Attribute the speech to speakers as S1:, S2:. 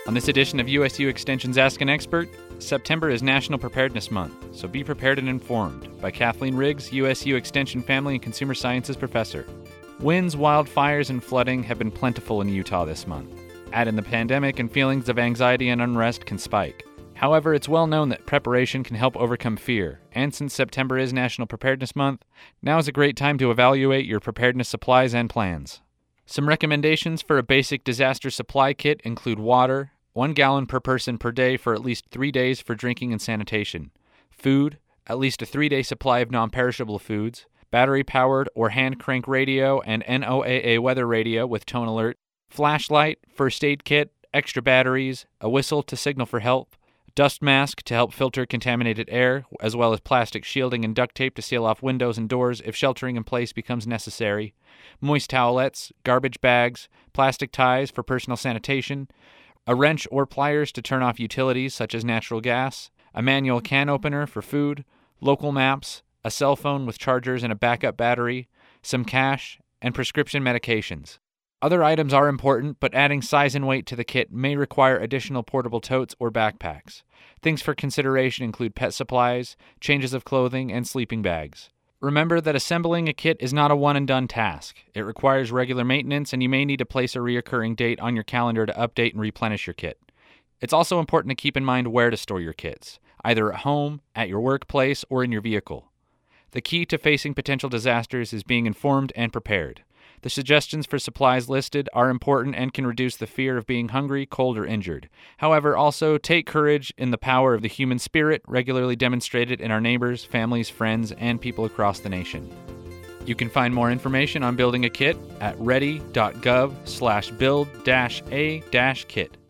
S1: On this edition of USU Extension's Ask an Expert, September is National Preparedness Month, so be prepared and informed, by Kathleen Riggs, USU Extension Family and Consumer Sciences Professor. Winds, wildfires, and flooding have been plentiful in Utah this month. Add in the pandemic and feelings of anxiety and unrest can spike. However, it's well known that preparation can help overcome fear, and since September is National Preparedness Month, now is a great time to evaluate your preparedness supplies and plans. Some recommendations for a basic disaster supply kit include water, 1 gallon per person per day for at least 3 days for drinking and sanitation, food, at least a 3-day supply of non-perishable foods, battery-powered or hand-crank radio and NOAA weather radio with tone alert, flashlight, first aid kit, extra batteries, a whistle to signal for help, dust mask to help filter contaminated air, as well as plastic shielding and duct tape to seal off windows and doors if sheltering in place becomes necessary, moist towelettes, garbage bags, plastic ties for personal sanitation, a wrench or pliers to turn off utilities such as natural gas, a manual can opener for food, local maps, a cell phone with chargers and a backup battery, some cash, and prescription medications. Other items are important, but adding size and weight to the kit may require additional portable totes or backpacks. Things for consideration include pet supplies, changes of clothing, and sleeping bags. Remember that assembling a kit is not a one-and-done task. It requires regular maintenance, and you may need to place a recurring date on your calendar to update and replenish your kit. It's also important to keep in mind where to store your kits, either at home, at your workplace, or in your vehicle. The key to facing potential disasters is being informed and prepared. The suggestions for supplies listed are important and can reduce the fear of being hungry, cold, or injured. However, also take courage in the power of the human spirit regularly demonstrated in our neighbors, families, friends, and people across the nation. You can find more information on building a kit at ready.gov/build-a-kit.